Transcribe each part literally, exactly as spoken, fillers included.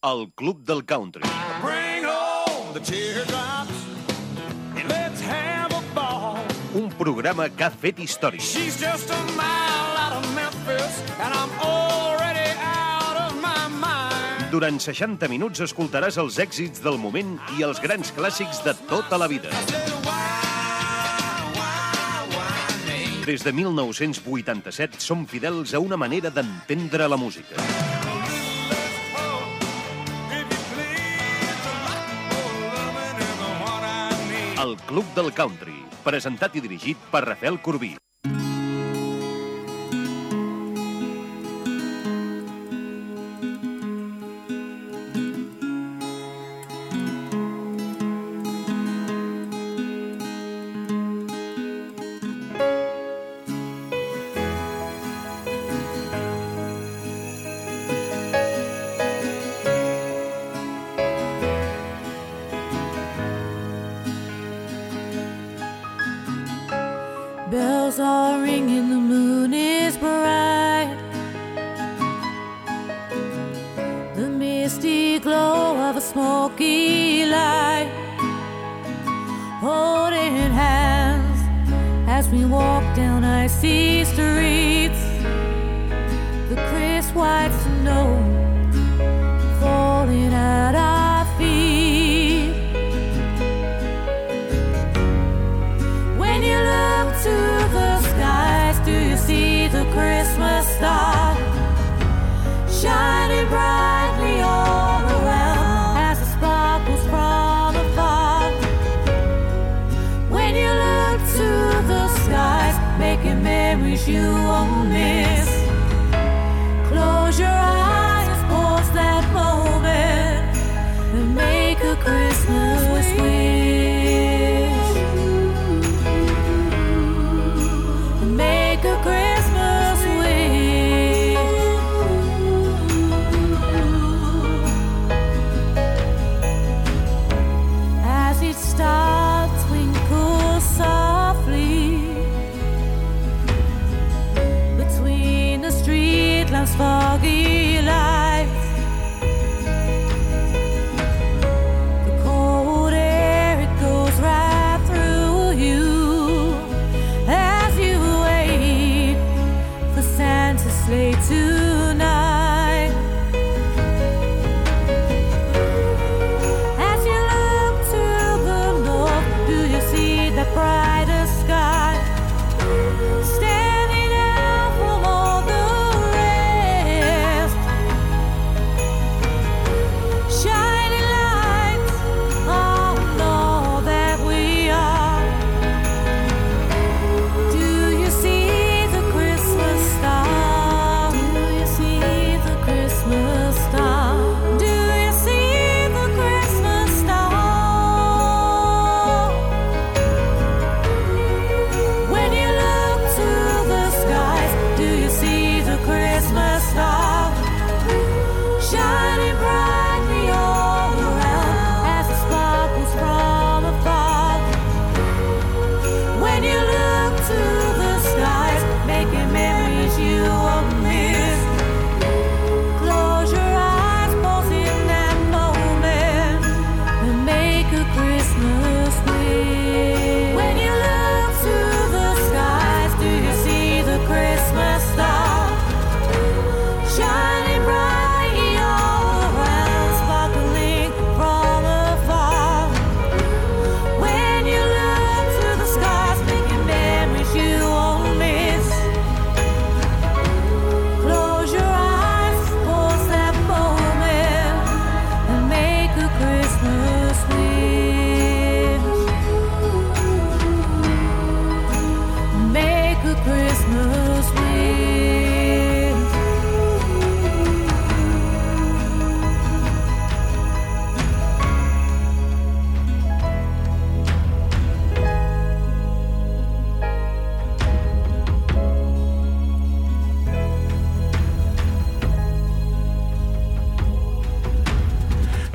El Club del Country. Bring home the teardrops and let's have a ball. Un programa que ha fet història. She's just a mile out of Memphis and I'm already out of my mind. Durant seixanta minuts escoltaràs els èxits del moment i els grans clàssics de tota la vida. Des de mil nou-cents vuitanta-set som fidels a una manera d'entendre la música. El Club del Country, presentat i dirigit per Rafael Corbí. Bells are ringing, the moon is bright. The misty glow of a smoky light. Holding hands as we walk down icy streets. The crisp white snow falling at our feet. When you look to the skies, do you see the Christmas star shining brightly all around as it sparkles from afar? When you look to the skies, making memories you won't miss, close your eyes.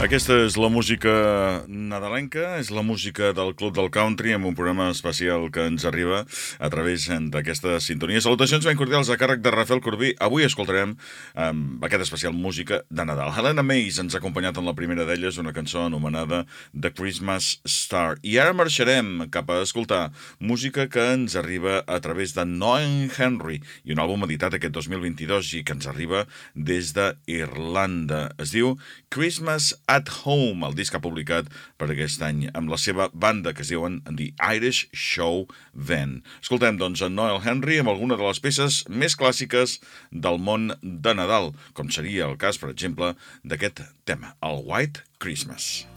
Aquesta és la música nadalenca, és la música del Club del Country, amb un programa especial que ens arriba a través d'aquesta sintonia. Salutacions ben cordials a càrrec de Rafael Corbí. Avui escoltarem um, aquest especial música de Nadal. Helena Mays ens ha acompanyat en la primera d'elles, una cançó anomenada The Christmas Star. I ara marxarem cap a escoltar música que ens arriba a través de Noel Henry i un àlbum editat aquest dos mil vint-i-dos i que ens arriba des d'Irlanda. Es diu Christmas at Home, el disc ha publicat per aquest any amb la seva banda que es diuen The Irish Show Band. Escoltem, doncs, en Noel Henry amb alguna de les peces més clàssiques del món de Nadal, com seria el cas, per exemple, d'aquest tema, el White Christmas.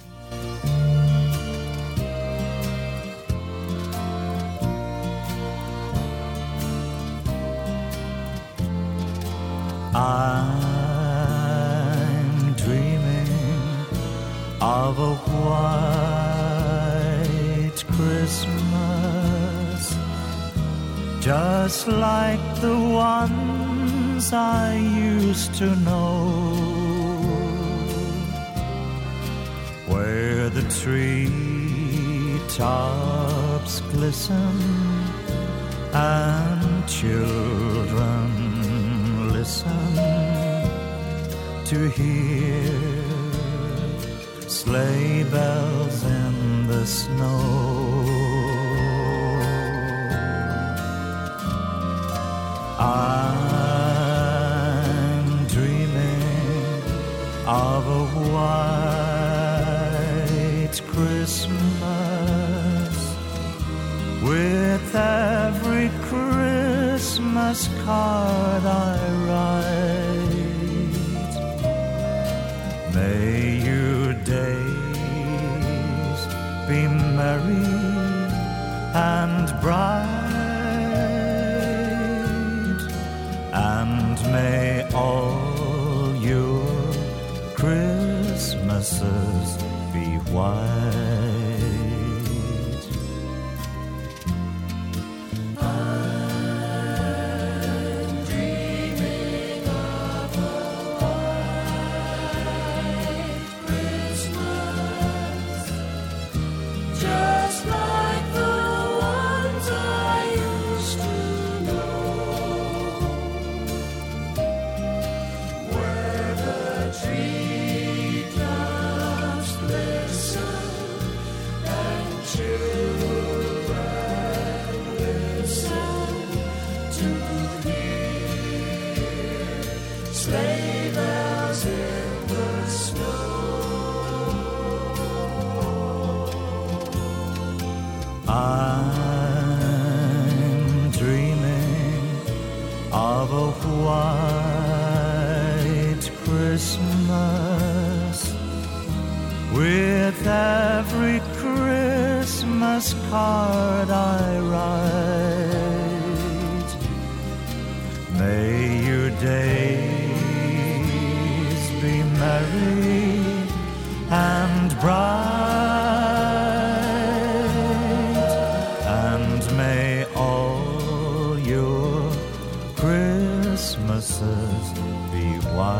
I'm dreaming of a white Christmas, just like the ones I used to know, where the treetops glisten and children listen to hear sleigh bells in the snow. I'm dreaming of a white Christmas, with every Christmas card I write. May your days be merry and bright, and may all your Christmases be white. I'm dreaming of a white Christmas, with every Christmas card I write. May your days be merry and bright, may all your Christmases be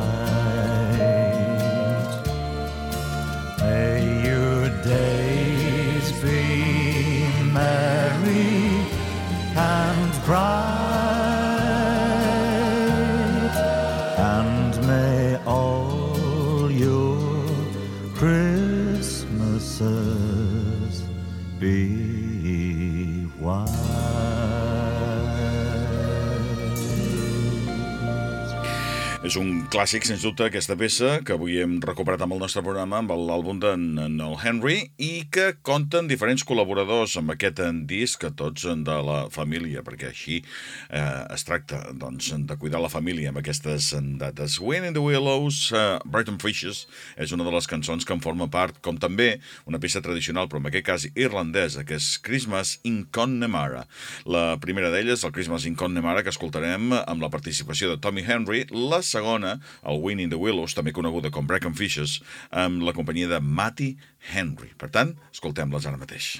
white. May your days be merry and bright, and may all your Christmases be white. És un clàssic, sens dubte, aquesta peça que avui hem recuperat amb el nostre programa, amb l'àlbum de Noel Henry, i que compten diferents col·laboradors amb aquest disc, tots de la família, perquè així eh, es tracta, doncs, de cuidar la família amb aquestes dates. Wind in the Willows, uh, Brighton Fishes, és una de les cançons que en forma part, com també una peça tradicional, però en aquest cas irlandesa, que és Christmas in Connemara. La primera d'elles, el Christmas in Connemara, que escoltarem amb la participació de Tommy Henry, la segona, el Wind in the Willows, també coneguda com Brecon Fishes, amb la companyia de Matty Henry. Per tant, escoltem-les ara mateix.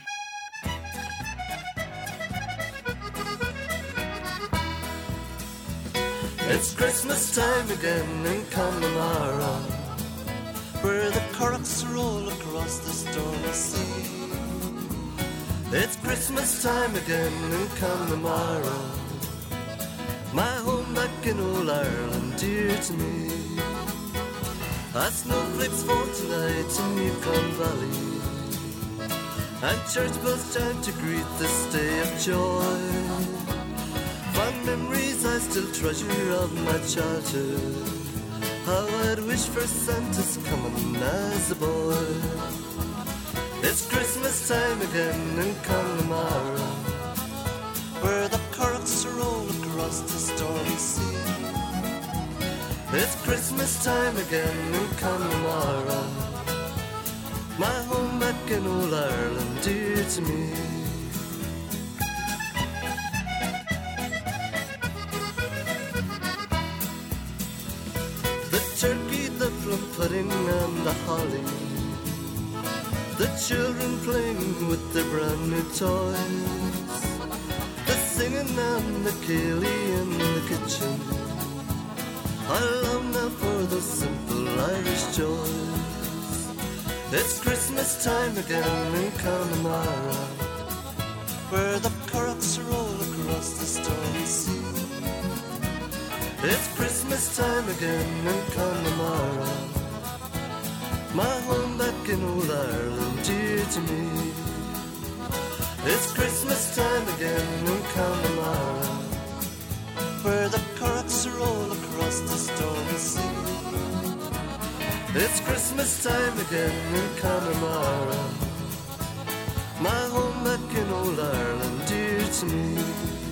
It's Christmas time again in Connemara. where the corks roll across the stormy sea. It's Christmas time again in Connemara, my home back in old Ireland, dear to me. A snowflakes fall tonight in Yukon Valley, and church bells chime to greet this day of joy. Fond memories I still treasure of my childhood, how I'd wish for Santa's coming as a boy. It's Christmas time again in Connemara, where the corks roll across the stormy sea. It's Christmas time again in Connemara, my home back in old Ireland, dear to me. The turkey, the plum pudding and the holly, the children playing with their brand new toys, the singing and the ceilidh in the kitchen. I long now for those simple Irish joys. It's Christmas time again in Connemara, where the corks roll across the stormy sea. It's Christmas time again in Connemara, my home back in old Ireland, dear to me. It's Christmas time again in Connemara, where the corks roll across the stormy sea. It's Christmas time again in Connemara, my home back in old Ireland, dear to me.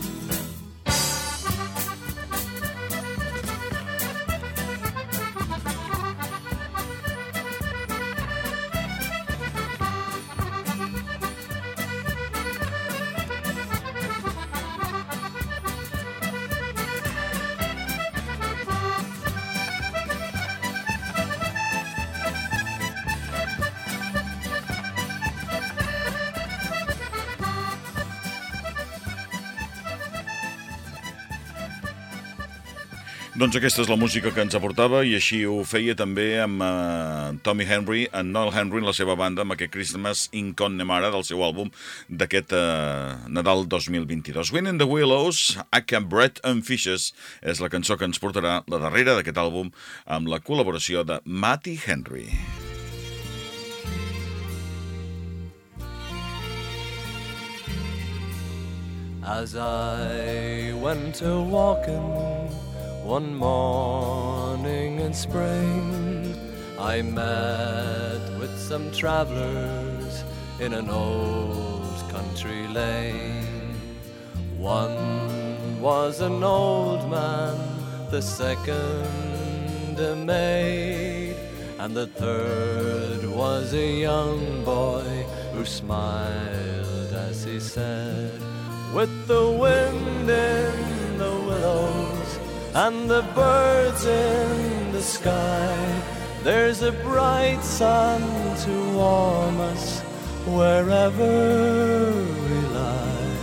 Doncs aquesta és la música que ens aportava, i així ho feia també amb uh, Tommy Henry, en Noel Henry, la seva banda, amb aquest Christmas in Connemara del seu àlbum d'aquest uh, Nadal dos mil vint-i-dos. Wind in the Willows, I Can Bread and Fishes, és la cançó que ens portarà la darrera d'aquest àlbum amb la col·laboració de Matty Henry. As I went a walking one morning in spring, I met with some travellers in an old country lane. One was an old man, the second a maid, and the third was a young boy who smiled as he said, with the wind in the willows and the birds in the sky, there's a bright sun to warm us wherever we lie.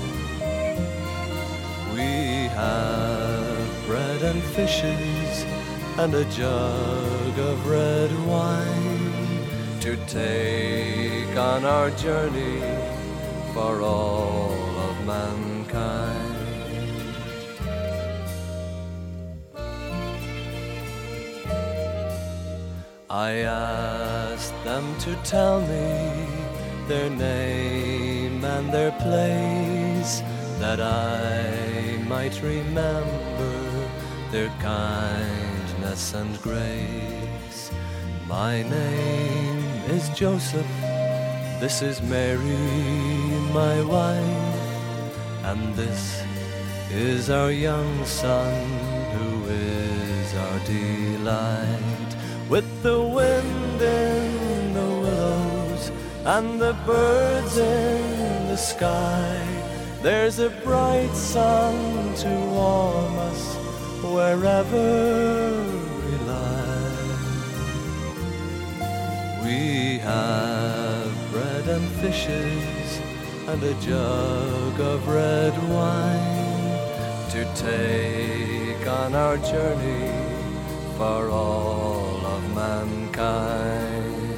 We have bread and fishes and a jug of red wine to take on our journey for all of mankind. I asked them to tell me their name and their place, that I might remember their kindness and grace. My name is Joseph, this is Mary, my wife, and this is our young son, who is our delight. With the wind in the willows and the birds in the sky, there's a bright sun to warm us wherever we lie. We have bread and fishes and a jug of red wine to take on our journey for all of mankind. mankind.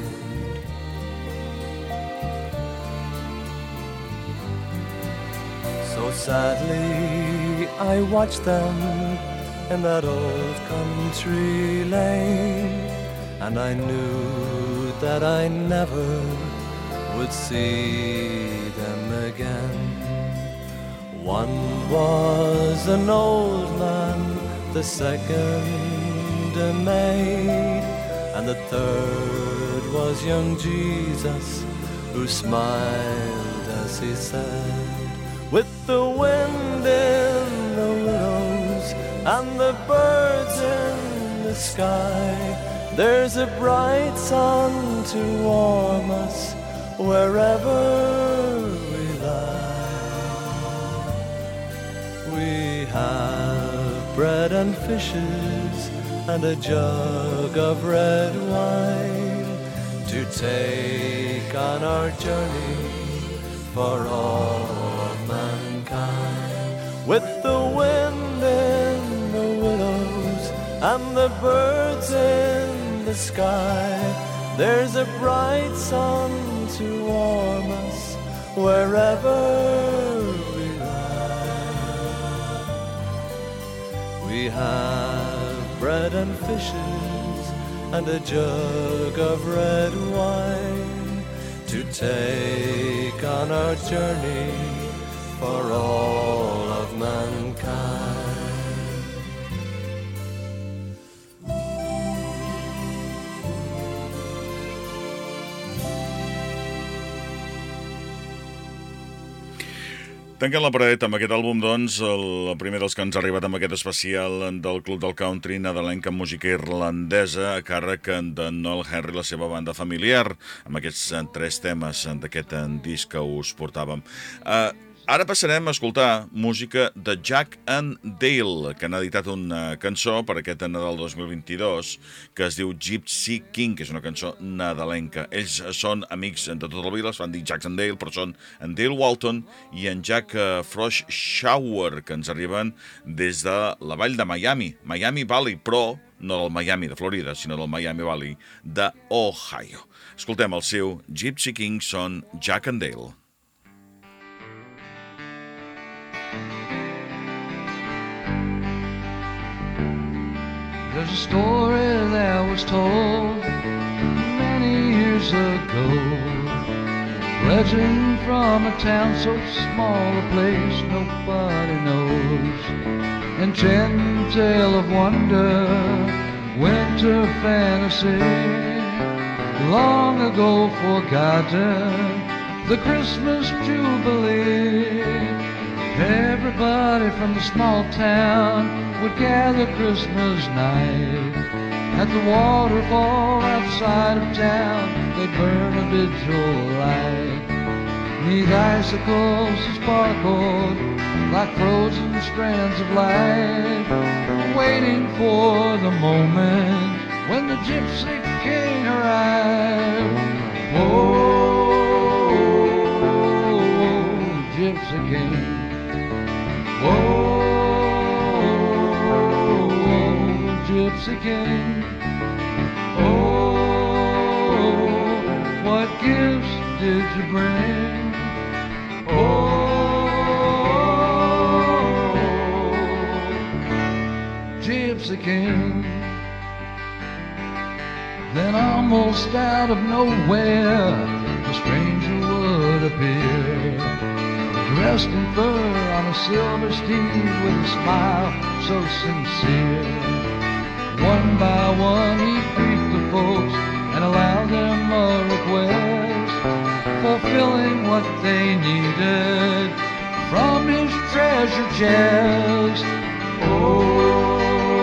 So sadly I watched them in that old country lane, and I knew that I never would see them again. One was an old man, the second a maid, and the third was young Jesus, who smiled as he said, with the wind in the willows and the birds in the sky, there's a bright sun to warm us wherever we lie. We have bread and fishes and a jug of red wine to take on our journey for all of mankind. With the wind in the willows and the birds in the sky, there's a bright sun to warm us wherever we lie. We have bread and fishes and a jug of red wine to take on our journey for all of mankind. Tanquem la paret amb aquest àlbum, doncs, el primer dels que ens ha arribat amb aquest especial del Club del Country nadalenc amb música irlandesa a càrrec de Noel Henry, la seva banda familiar, amb aquests tres temes d'aquest disc que us portàvem. Uh, Ara passarem a escoltar música de Jack and Dale, que han editat una cançó per aquest Nadal dos mil vint-i-dos que es diu Gypsy King, que és una cançó nadalenca. Ells són amics de tota la vida, es fan dir Jack and Dale, però són en Dale Walton i en Jack Froschauer, que ens arriben des de la vall de Miami, Miami Valley, però no del Miami de Florida, sinó del Miami Valley d'Ohio. Escoltem el seu Gypsy King, són Jack and Dale. There's a story that was told many years ago, legend from a town so small a place nobody knows, enchanting tale of wonder, winter fantasy, long ago forgotten, the Christmas Jubilee. Everybody from the small town would gather Christmas night at the waterfall outside of town. They'd burn a vigil light. Neath icicles that sparkled like frozen strands of light, waiting for the moment when the Gypsy King arrived. Oh, Gypsy King. Oh, Gypsy King, oh, what gifts did you bring? Oh, Gypsy King. Then almost out of nowhere, a stranger would appear, dressed in fur on a silver steed with a smile so sincere. One by one he'd greet the folks and allow them a request, fulfilling what they needed from his treasure chest. Oh,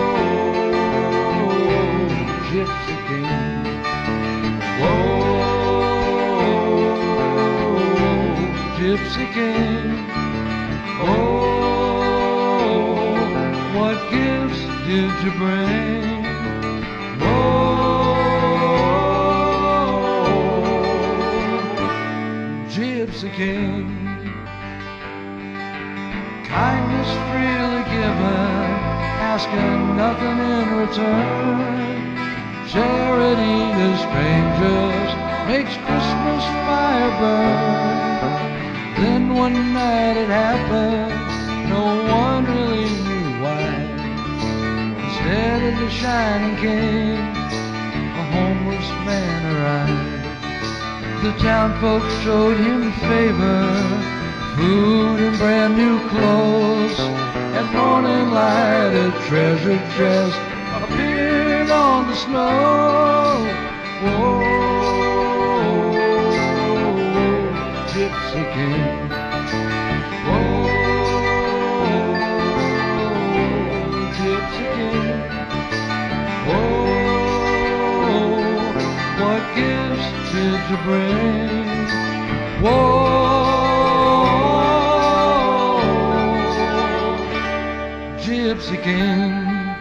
Gypsy King. Oh, Gypsy King. Oh, what gifts did you bring? Gypsy King, kindness freely given, asking nothing in return, charity to strangers makes Christmas fire burn. Then one night it happened, no one really knew why. Instead of the shining king, a homeless man arrived. The town folks showed him favor, food and brand new clothes. At morning light a treasure chest appeared on the snow. Whoa, Gypsy King. Whoa, Gypsy King. Whoa, what gifts did you bring? Whoa, Gypsy King.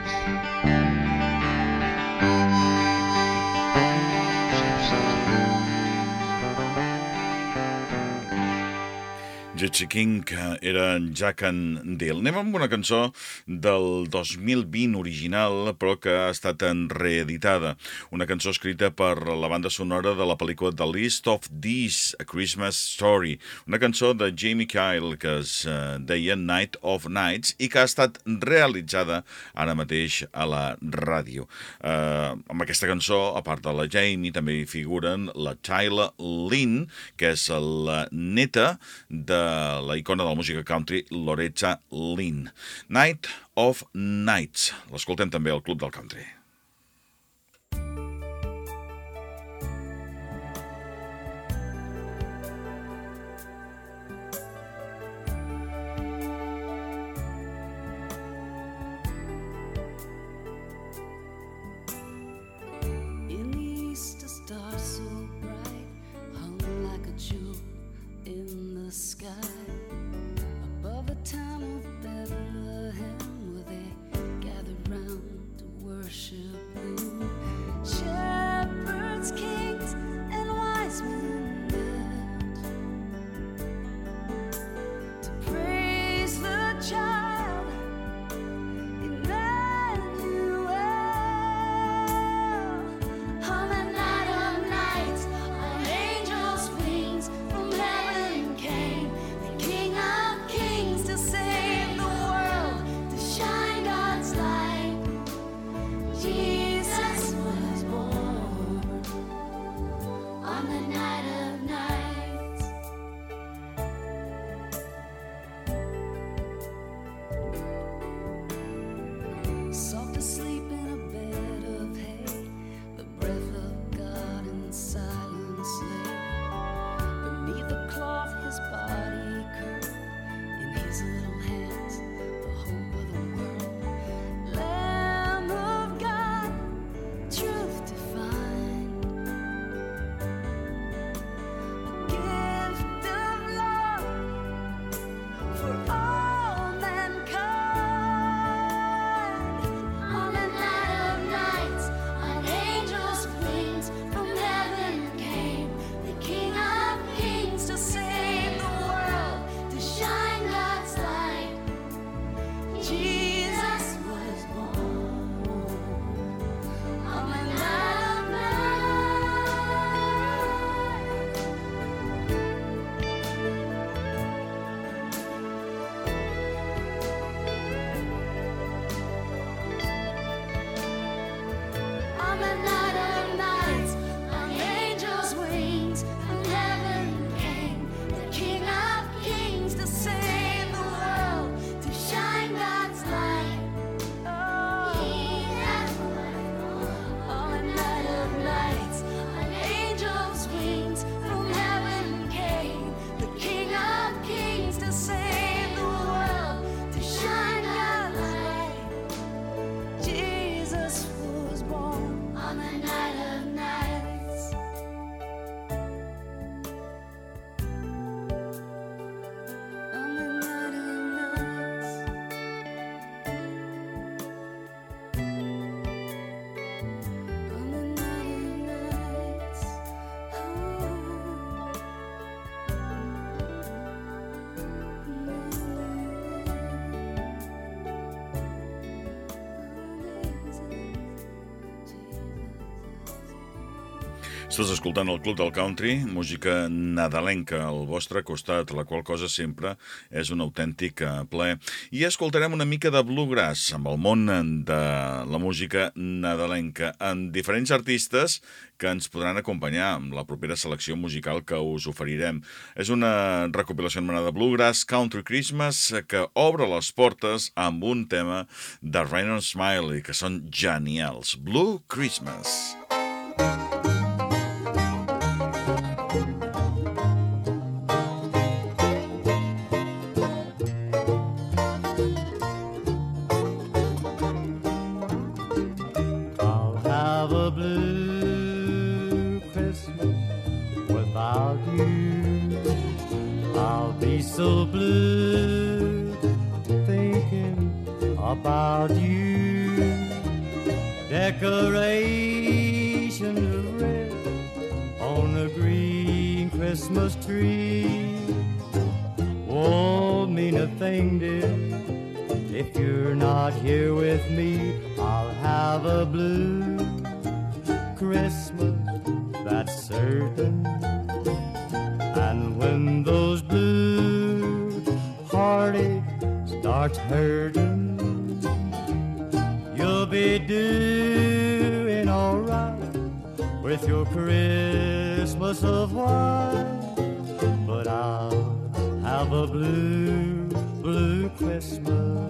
Gypsy King, que era Jack and Dill. Anem amb una cançó del dos mil vint original, però que ha estat reeditada. Una cançó escrita per la banda sonora de la pel·lícula The List of These, A Christmas Story. Una cançó de Jamie Kyle que es uh, deia Night of Nights i que ha estat realitzada ara mateix a la ràdio. Uh, amb aquesta cançó, a part de la Jamie, també hi figuren la Tyler Lynn, que és la neta de la icona de la música country Loretta Lynn. Night of Nights. L'escoltem també al Club del Country. In the east a star so bright hung like a jewel in the sky above the town of Bethlehem, where they gathered round to worship Him. Shepherds, kings, and wise men met to praise the child Emmanuel. On the night of nights, on angels' wings from heaven came the King. Estàs escoltant el Club del Country, música nadalenca al vostre costat, la qual cosa sempre és un autèntic plaer. I escoltarem una mica de bluegrass amb el món de la música nadalenca, amb diferents artistes que ens podran acompanyar amb la propera selecció musical que us oferirem. És una recopilació anomenada Bluegrass Country Christmas que obre les portes amb un tema de Ryan Smiley, que són genials. Blue Christmas. So blue, thinking about you. Decorations of red on a green Christmas tree won't mean a thing, dear, if you're not here with me. I'll have a blue Christmas, that's certain. And when those blue heartache starts hurting, you'll be doing all right with your Christmas of white. But I'll have a blue, blue Christmas.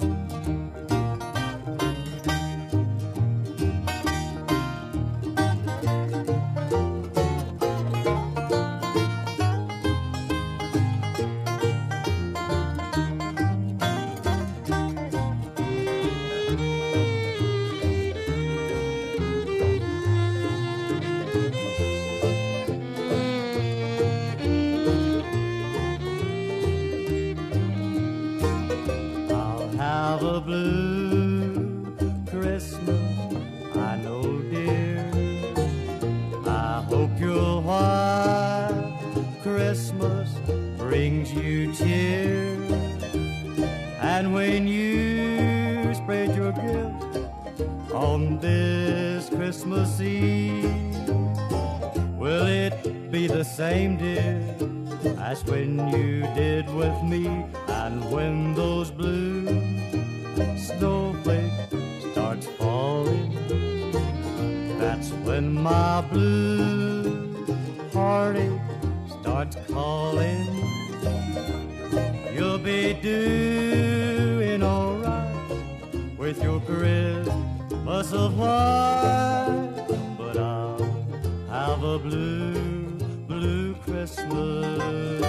And when you spread your gift on this Christmas Eve, will it be the same, dear, as when you did with me? And when those blue snowflakes starts falling, that's when my blue heartache starts calling. You'll be doing all right with your Christmas of white, but I'll have a blue, blue Christmas.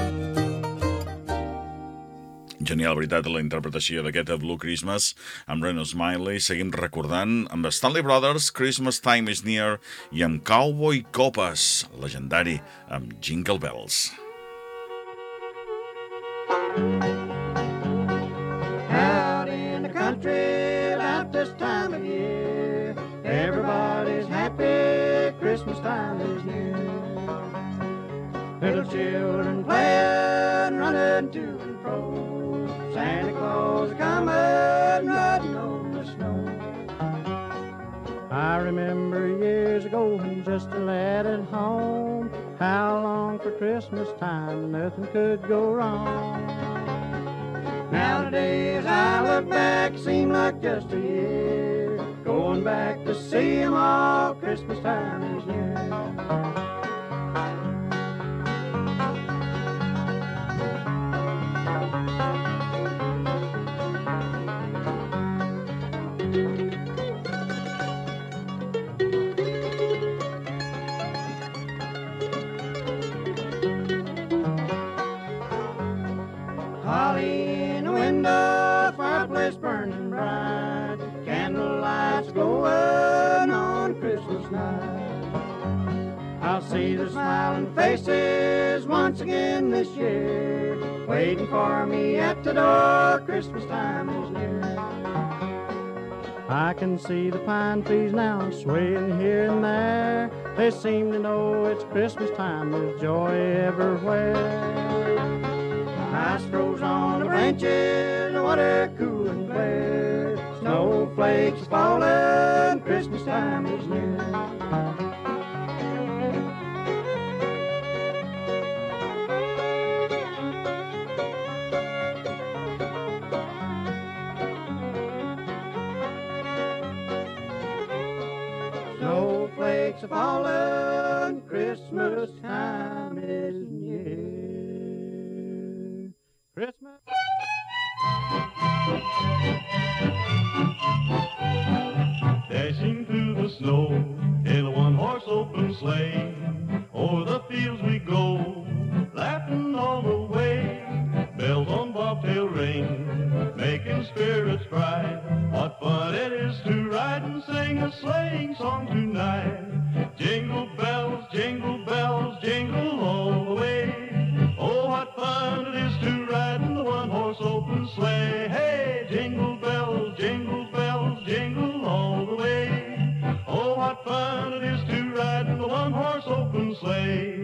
Genial, veritat, la interpretació d'aquest Blue Christmas amb Reno Smiley. Seguim recordant amb Stanley Brothers, Christmas Time is Near, i amb Cowboy Copas, legendari, amb Jingle Bells. Out in the country about this time of year, everybody's happy, Christmas time is near. Little children playing, running to and fro, Santa Claus coming, riding on the snow. I remember years ago when just a lad at home, how long for Christmas time nothing could go wrong. Nowadays I look back, seem like just a year, going back to see 'em all, Christmas time is near. Fireplace burning bright, candlelights glowing on Christmas night. I'll see the smiling faces once again this year, waiting for me at the door, Christmas time is near. I can see the pine trees now swaying here and there, they seem to know it's Christmas time, there's joy everywhere. Ice grows on the branches, water cool and clear, snowflakes falling, Christmas time is near. a falling, Christmas time is near. Christmas. Dashing through the snow in a one-horse open sleigh, o'er the fields we go, laughing all the way. Bells on bobtail ring, making spirits bright. What fun it is to ride and sing a sleighing song tonight. Jingle bells, jingle bells, jingle all the way. Oh, what fun it is to ride in the one-horse open sleigh. Hey, jingle bells, jingle bells, jingle all the way. Oh, what fun it is to ride in the one-horse open sleigh.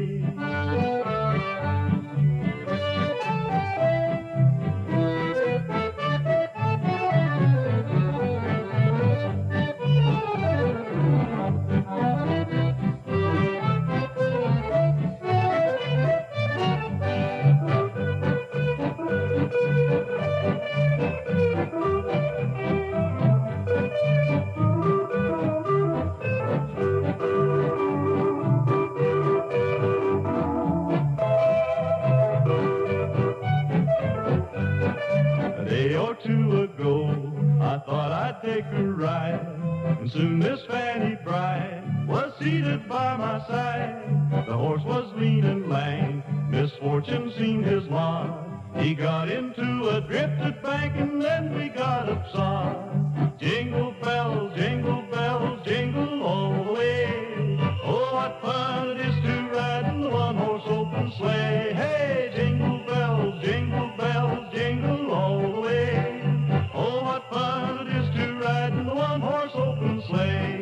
Take a ride, and soon Miss Fanny Bride was seated by my side. The horse was lean and lank, misfortune seen his lot. He got into a drifted bank, and then we got upside. Jingle bells, jingle bells, jingle all the way. Oh, what fun it is to ride in the one-horse open sleigh. Hey, jingle bells, jingle bells, jingle all the way. Oh, what fun it is to ride in the one-horse open sleigh.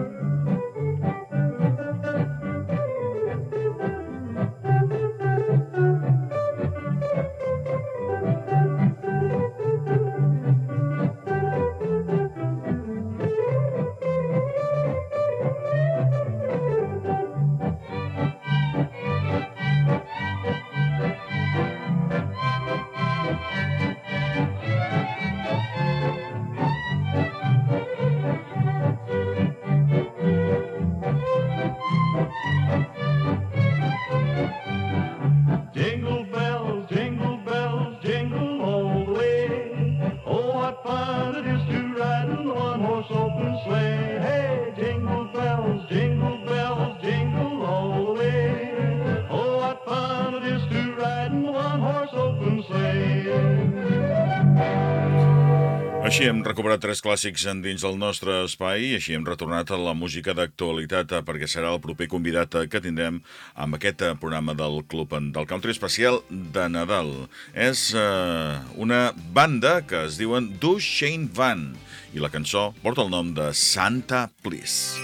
Així hem recuperat tres clàssics dins del nostre espai i així hem retornat a la música d'actualitat perquè serà el proper convidat que tindrem amb aquest programa del Club del Country especial de Nadal. És eh, una banda que es diuen Duchesne Van i la cançó porta el nom de Santa Please.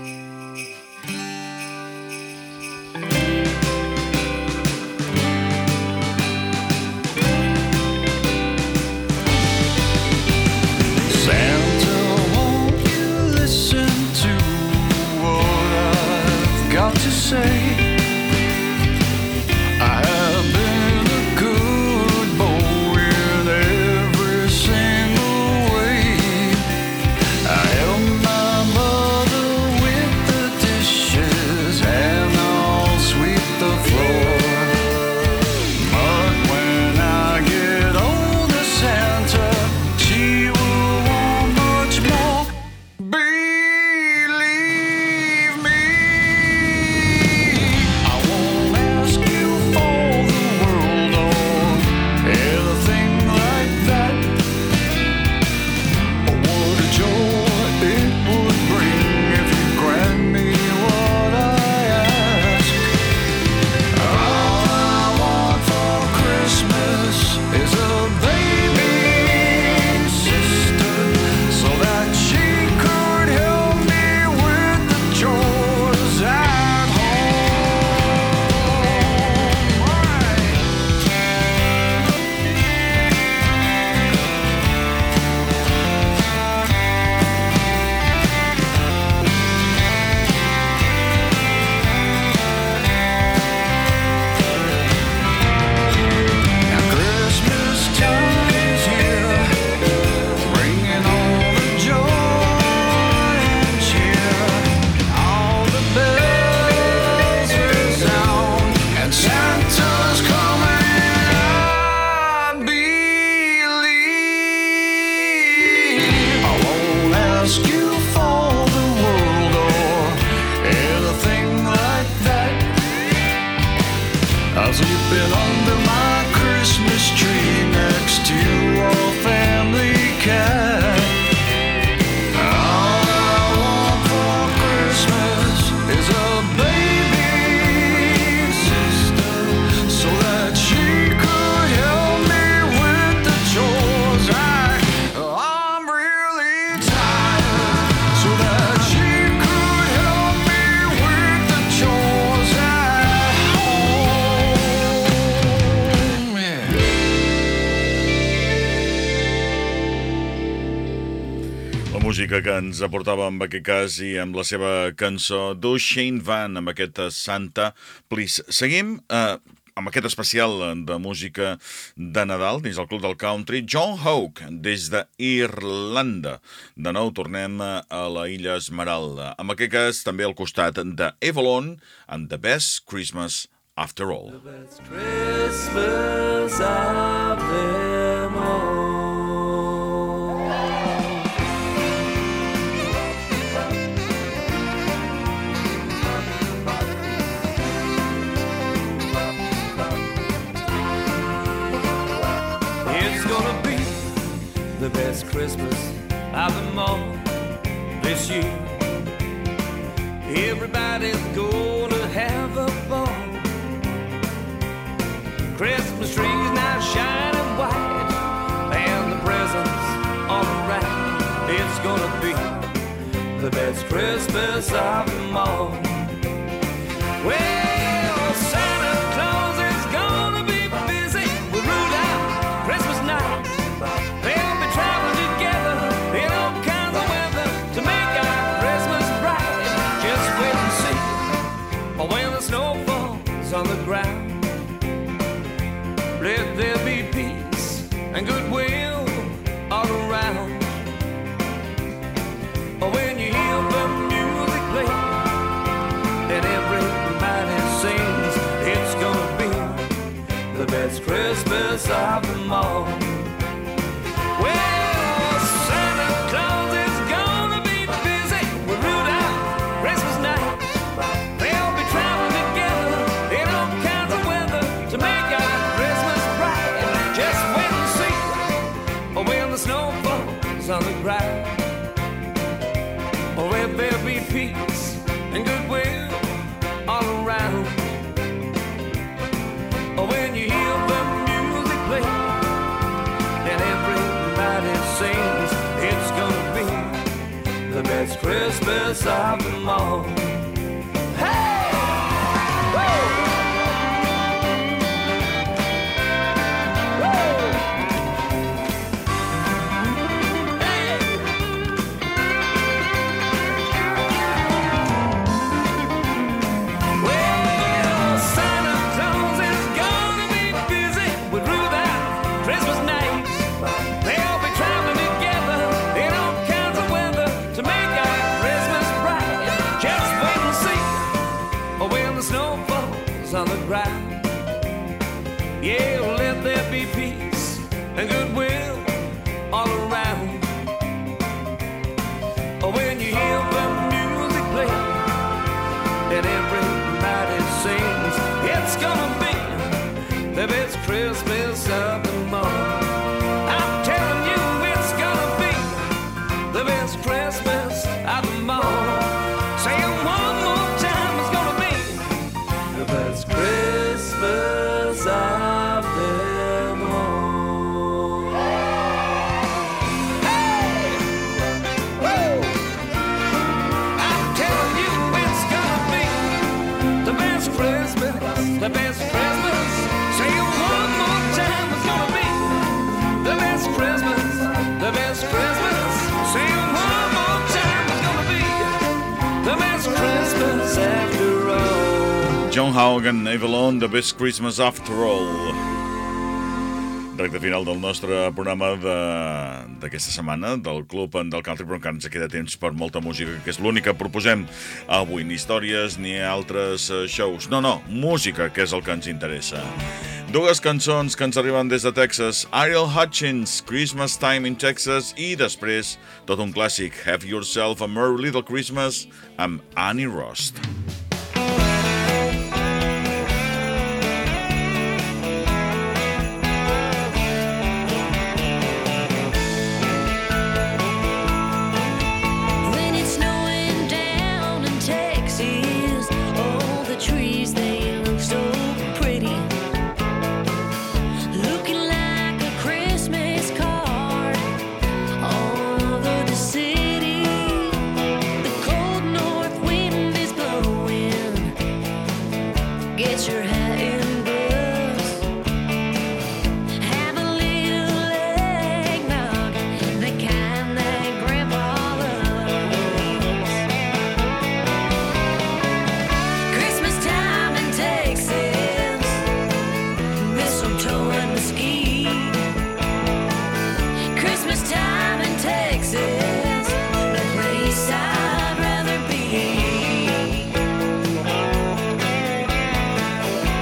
Say I have been a good boy in every single way. I helped my mother with the dishes and I'll sweep the floor. But when I get older, Santa, she will want much more. Believe me, been under my Christmas tree next to our family cat. All I want for Christmas is a baby sister, so that she could help me with the chores. I, I'm really tired, so that she could help me with the chores at home. Yeah. La música que ens aportava en aquest cas i amb la seva cançó d'Ocean Van, amb aquesta Santa Please. Seguim eh, amb aquest especial de música de Nadal dins el Club del Country. John Hawke, des d'Irlanda. De nou tornem a la Illa Esmeralda. En aquest cas també al costat d'Avalon and The Best Christmas After All. Christmas of them all. It's gonna be the best Christmas of them all this year. Everybody's gonna have a ball. Christmas trees now shining white, and the presents all around. It's gonna be the best Christmas of them all. Well, Santa Claus is gonna be busy with Rudolph Christmas night. They'll be traveling together in all kinds of weather to make our Christmas bright. Just wait and see when the snow falls on the ground. Let there be peace and goodwill all around. When you hear the music play and everybody sings, it's gonna be the best Christmas of them all. Well, Santa Claus is gonna be busy with Rudolph Christmas night. They'll be traveling together in all kinds of weather to make our Christmas bright. Just wait and see when the snow falls on the ground. Let there be peace and goodwill all around. When you hear the music play and everybody sings, it's gonna be the best Christmas of them all. Hey! Woo! On the ground. Yeah, let there be peace and goodwill all around. When you hear the music play and everybody sings, it's gonna be the best Christmas of them all. I'm telling you, it's gonna be the best Christmas of them all. Say it one more time, it's gonna be the best Christmas of them all. Hey! Woo! I'm telling you, it's gonna be the best Christmas, the best Christmas. Say it one more time, it's gonna be the best Christmas, the best Christmas. Say it one more time, it's gonna be the best Christmas after all. John Haugen, Avalon, The Best Christmas After All. Recte final del nostre programa d'aquesta setmana, del Club del Country, però encara ens queda temps per molta música, que és l'únic que proposem avui. Ni històries ni altres shows. No, no, música, que és el que ens interessa. Dues cançons que ens arriben des de Texas. Ariel Hutchins, Christmas Time in Texas, i després tot un clàssic, Have Yourself a Merry Little Christmas, amb Annie Rost. Get your hat in gloves. Have a little eggnog, the kind that Grandpa loves. Christmas time in Texas, mistletoe and mesquite. Christmas time in Texas, the place I'd rather be.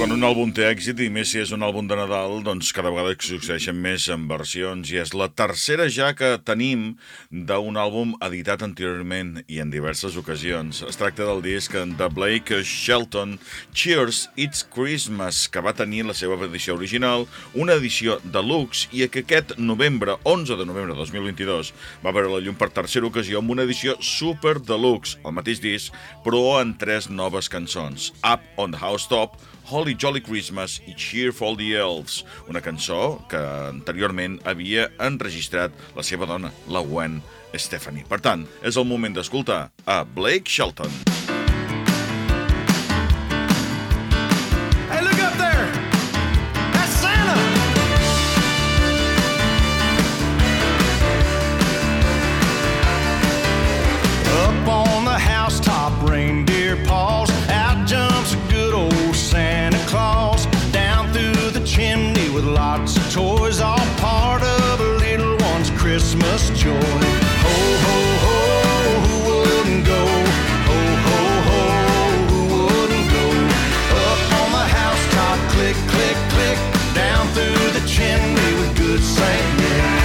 Quan un àlbum té èxit, i més si és un àlbum de Nadal, doncs cada vegada succeeixen més en versions, i és la tercera ja que tenim d'un àlbum editat anteriorment i en diverses ocasions. Es tracta del disc de Blake Shelton, Cheers, It's Christmas, que va tenir la seva edició original, una edició deluxe, i que aquest novembre, onze de novembre de dos mil vint-i-dos, va veure la llum per tercera ocasió amb una edició super deluxe, el mateix disc, però en tres noves cançons: Up on the Housetop, Holly Jolly Christmas i Cheer for the Elves, una cançó que anteriorment havia enregistrat la seva dona, la Gwen Stefani. Per tant, és el moment d'escoltar a Blake Shelton. Hey, look up there! That's Santa! Up on the housetop, reindeer paws, out jumps a good old Santa Claus, down through the chimney with lots of toys, all part of a little one's Christmas joy. Ho, ho, ho, who wouldn't go? Ho, ho, ho, who wouldn't go? Up on the housetop, click, click, click, down through the chimney with good Saint Nick.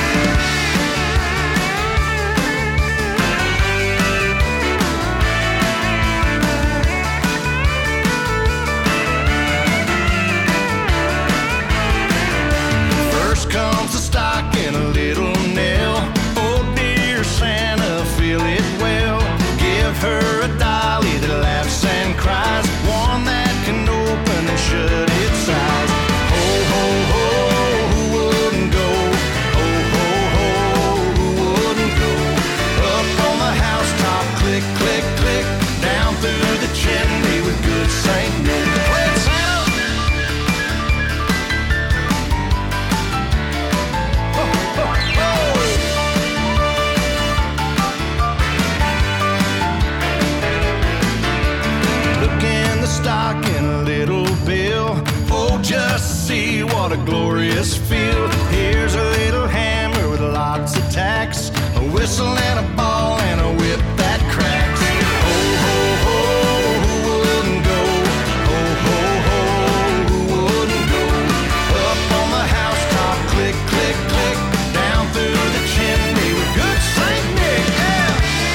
Comes a stocking, a little nail. Oh dear Santa, feel it well. Give her a dolly that laughs and cries, one that can open and shut its eyes. Ho, ho, ho, who wouldn't go? Ho, ho, ho, who wouldn't go? Up on the housetop, click, click, click, down through the chimney with good Saint Nick. Play it, Santa! Stocking a little bill. Oh, just see what a glorious field. Here's a little hammer with lots of tacks, a whistle and a ball and a whip that cracks. Ho, ho, ho, who wouldn't go? Ho, ho, ho, who wouldn't go? Up on the housetop, click, click, click, down through the chimney with good Saint Nick. Yeah!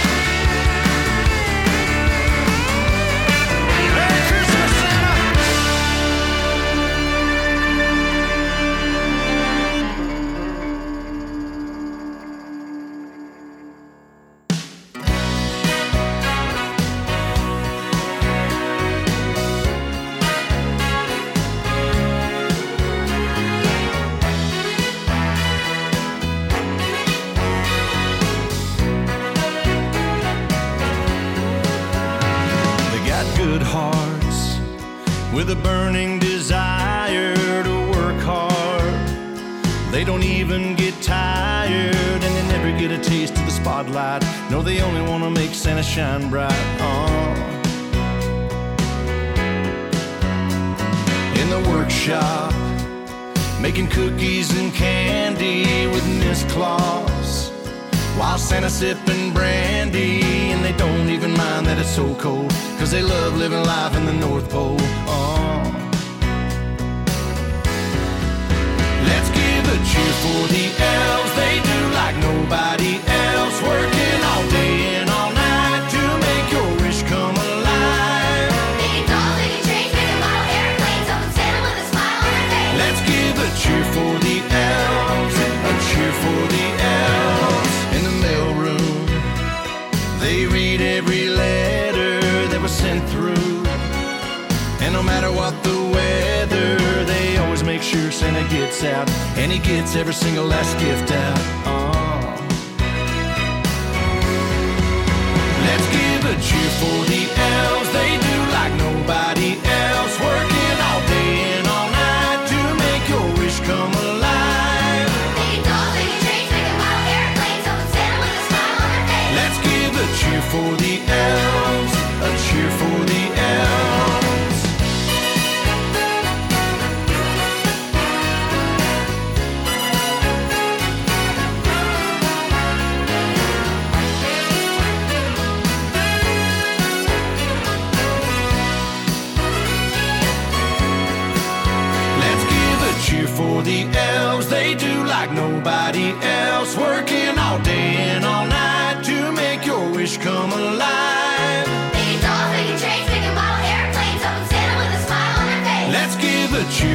With a burning desire to work hard. They don't even get tired, and they never get a taste of the spotlight. No, they only want to make Santa shine bright. Oh. In the workshop, making cookies and candy with Miss Claus, while Santa's sipping brandy, and they don't even mind that it's so cold, cause they love living life in the North Pole. Oh. Let's give a cheer for the elves. They do like nobody else, working all day and all night to make your wish come alive. Making dolls, making trains, making model airplanes, up and Santa with a smile on their face. Let's give a cheer for the elves, a cheer for the elves. In the mailroom, they read every letter that was sent through, and no matter what the weather, they always make sure Santa gets out, and he gets every single last gift out. Oh. Let's give a cheer for the elves. They do like nobody else, working all day and all night to make your wish come alive. Making dolls, making trains, making wild airplanes, up and Santa with a smile on their face. Let's give a cheer for the elves, a cheer for the elves.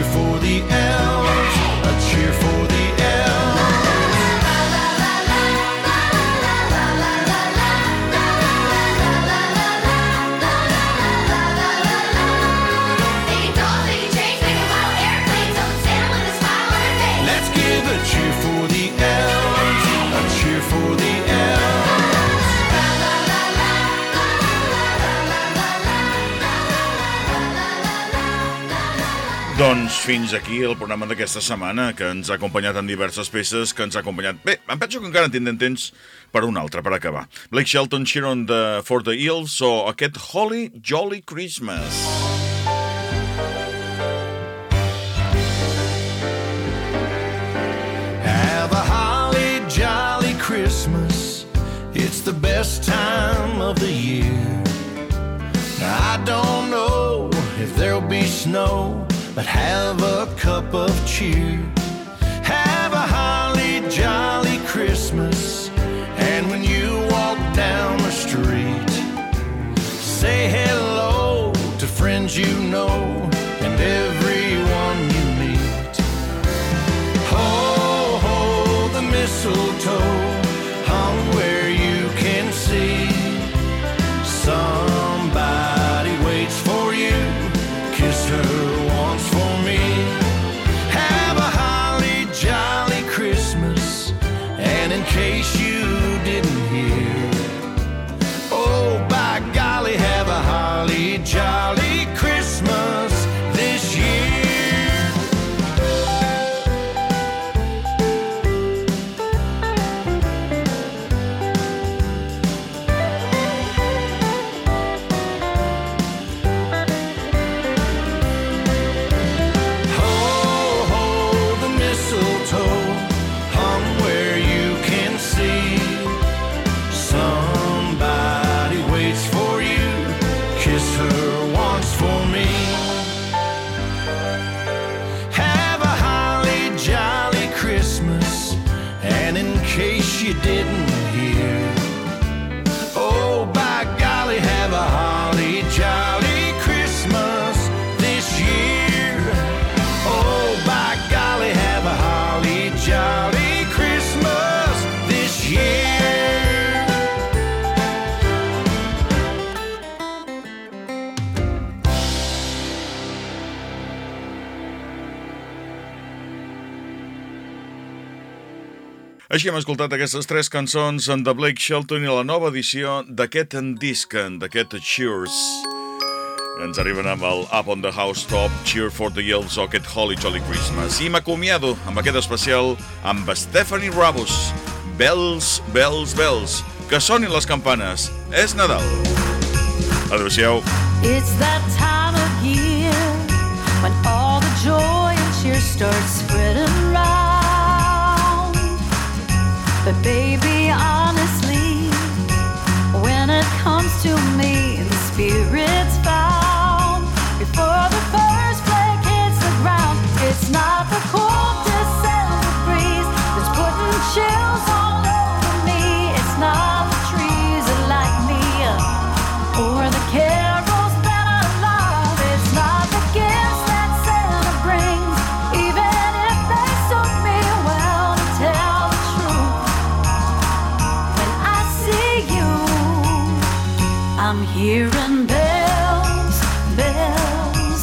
for the elves, a cheer for the elves. Let's give a cheer for the elves, a cheer for the elves. Doncs fins aquí el programa d'aquesta setmana, que ens ha acompanyat en diverses peces, que ens ha acompanyat... Bé, em penso que encara en tindrem temps per un altre, per acabar. Blake Shelton, Chiron de For the Hills, o aquest Holly Jolly Christmas. Have a holly jolly Christmas. It's the best time of the year. I don't know if there'll be snow, but have a cup of cheer. Have a holly jolly Christmas. And when you walk down the street, say hello to friends you know and everyone you meet. Ho, ho, the mistletoe hung where you can see. Somebody waits for you, kiss her once for me. Have a holly jolly Christmas. And in case you didn't hear, oh by golly, have a holly jolly Christmas this year. Ho, ho, the mistletoe hung where you can see. Somebody waits for you, kiss her once for me. Have a holly jolly Christmas. And in case you didn't hear, oh by golly, have a holly jolly Christmas this year. Oh by golly, have a holly jolly Christmas this year. Així hem escoltat aquestes tres cançons de Blake Shelton i la nova edició d'aquest disc, d'aquest Cheers. Ens arriben amb el Up on the Housetop, Cheer for the Elves o aquest Holly Jolly Christmas. I m'acomiado amb aquest especial amb Stephanie Rabus. Bells, bells, bells. Que sonin les campanes. És Nadal. Adéu-siau. It's that time of year when all the joy and cheer starts spreading around. But baby, honestly, when it comes to me, the spirit's found before the first flake hits the ground. It's not the cold December breeze that's putting chills all over me. It's not the trees that light me up or the carols that I love. It's not the gifts that Santa brings, even if they suit me well. To tell the truth, when I see you, I'm hearing bells, bells,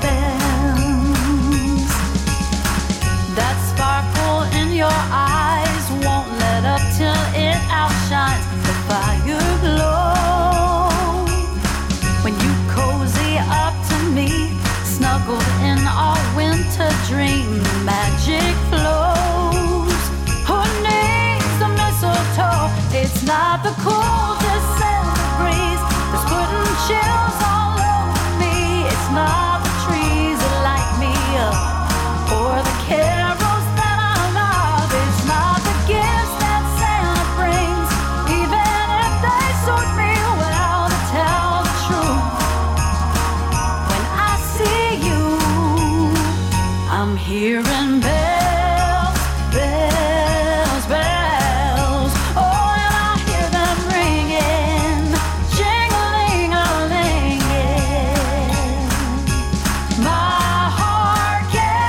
bells. That sparkle in your eyes won't let up till it outshines the fire glow. When you cozy up to me, snuggled in our winter dream, the magic flows. Who needs the mistletoe? It's not the cold December breeze that's putting chills all over me. It's not the trees that light me up or the carols that I love. It's not the gifts that Santa brings, even if they suit me well. To tell the truth, when I see you, I'm hearing bells, bells, bells. Oh, and I hear them ringing, jingling-a-linging. My heart can't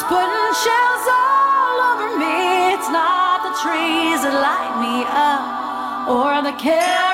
putting shells all over me. It's not the trees that light me up or the care